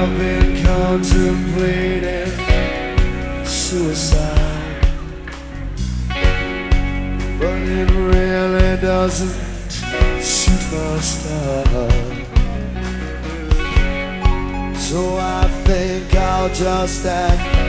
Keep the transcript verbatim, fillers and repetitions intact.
I've been contemplating suicide, but it really doesn't suit my style. So I think I'll just act